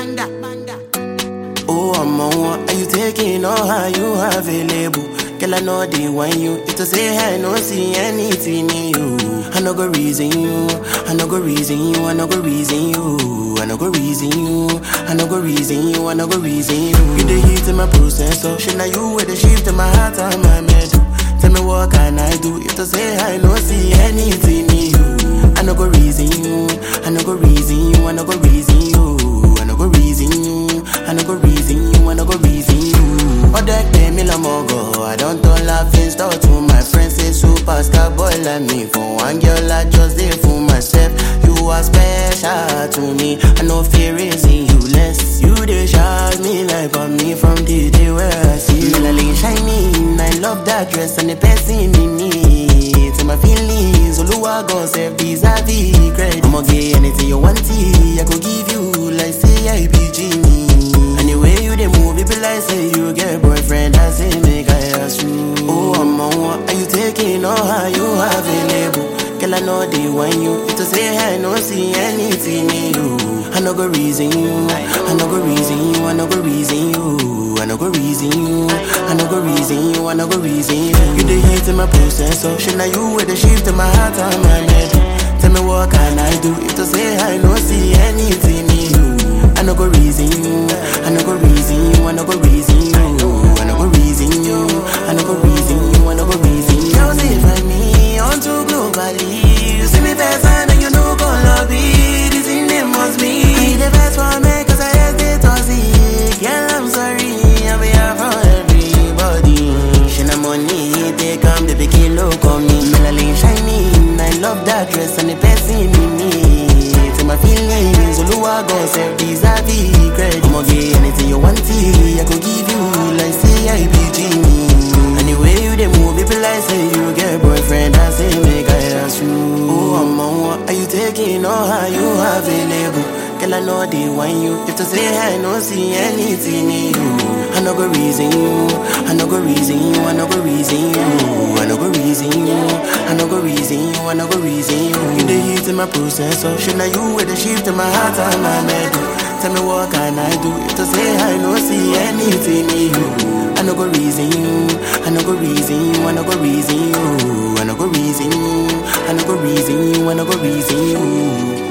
Oh, I'm on one. Are you taking all how you available? Girl, I know they want you. If to say I no see anything in you, I no go reason you. I no go reason you. I no go reason you. I no go reason you. I no go reason you. I no go reason you. You the heat in my processor. Shit, now you with the shift in my heart and my metal. Tell me what can I do? If to say I no see anything in you, I no go reason you. I no go reason you. I no go reason you. I no go reason you. I no go reason you. I no go reason you. Other day me la mogo. I don't laughing start to my friends say superstar boy like me. For one girl I just did for myself. You are special to me. I no fear raising you less. You dey shout me like on me from the day where I see you. Like shining. I love that dress and the person in me. To my feelings, Oluwa gon' serve vis-a-vis credit. I'ma get anything you want, I could give you like say I be Genie. Anyway you dey move, it be like say you get boyfriend. I say make I ask you. Oh, I'm on one. Are you taking all how you available? Girl, I know they want you. If to say I no see anything in you, I no go reason you. I no go reason you. I no go reason you. I no go reason you. I no go reason you. I no go reason you. You the heat in my processor. Shit, now you with the shift in my heart and my metal. Tell me what can I do? If to say I no see anything in you, I no go reason you. I no go reason you. I no go reason you. I no go reason you. I no go reason you. I no go reason you. Girls, if I me on to globally, you see me best and you know gon' love me. This in them must be. I the best for me 'cause I just did toxic. Girl, I'm sorry, I'll be here for everybody. She na money, they come the big kilo come me. Melanin shining, I love that dress and the person in me. To my feelings, Oluwa gon' serve vis-a-vis credit. I'ma get anything you want, I could give you like say I be Genie. Anyway you dey move, it be like say you get boyfriend. I say make I ask you. Oh, I'm on one. Are you taking all how you available? Girl, I know they want you. If to say I no see anything in you, I no go reason you. I no go reason you. I no go reason you. I no go reason you. I no go reason you. I no go reason you. You the heat in my processor. Shit, now you with the shift in my heart and my metal. Tell me what can I do? If to say I no see anything in you, I no go reason you. I no go reason you. I no go reason you. I no go reason you. I no go reason you. I no go reason you.